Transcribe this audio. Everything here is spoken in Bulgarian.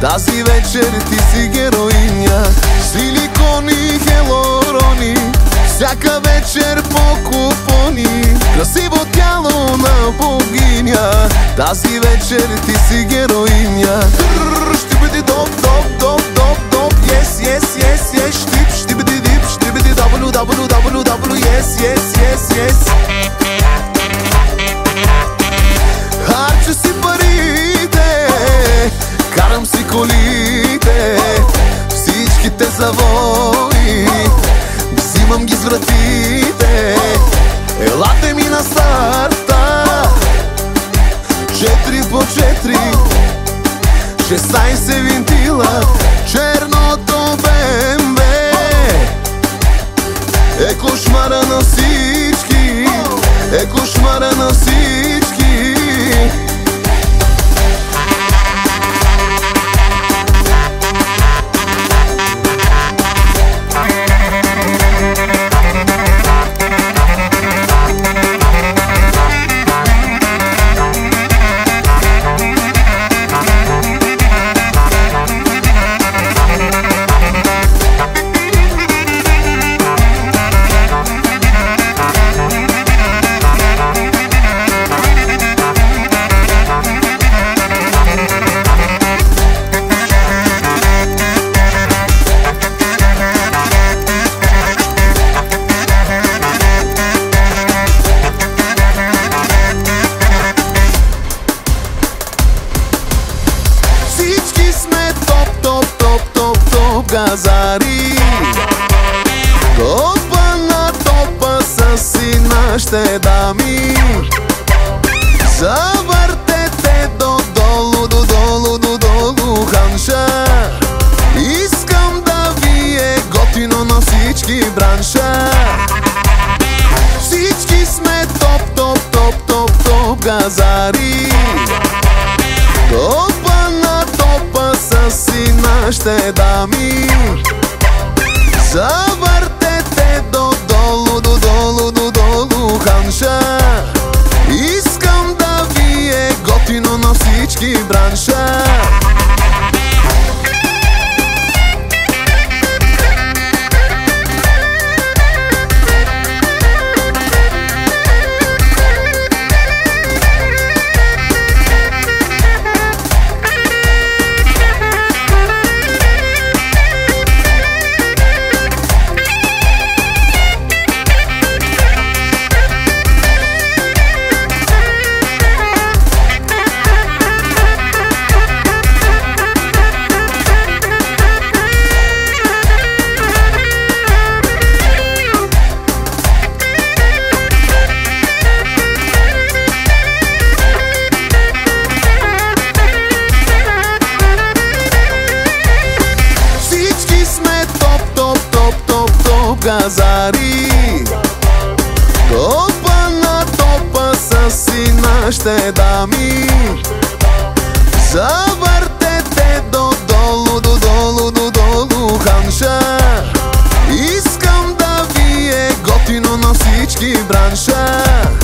Тази вечер ти си героиня, силикони, хелорони, всяка вечер по купони, красиво тяло на богиня. Тази вечер ти си героиня. Ще бъде доп, доп, доп, доп, доп, yes, yes, yes, yes, штип, ще бъде дип, ще бъде W, W, W, W, yes, yes, yes, yes. Харча си парите, карам си колите, всичките завои, взимам ги с вратите. Елате ми на старта, 4 по 4, 16 винтила, черното БМВ е кошмара на всички, е кошмара на всички. Газари, топа на топа са си нашите дами. Завъртете додолу, додолу, додолу ханша. Искам да ви е готино на всички бранша. Всички сме топ, топ, топ, топ, топ газари. Топа на топа са си нашите дами. Завъртете додолу, додолу, додолу ханша. Искам да ви е готино на всички бранша. Газари, топа на топа са си нашите дами. Завъртете додолу, додолу, додолу ханша. Искам да ви е готино на всички бранша.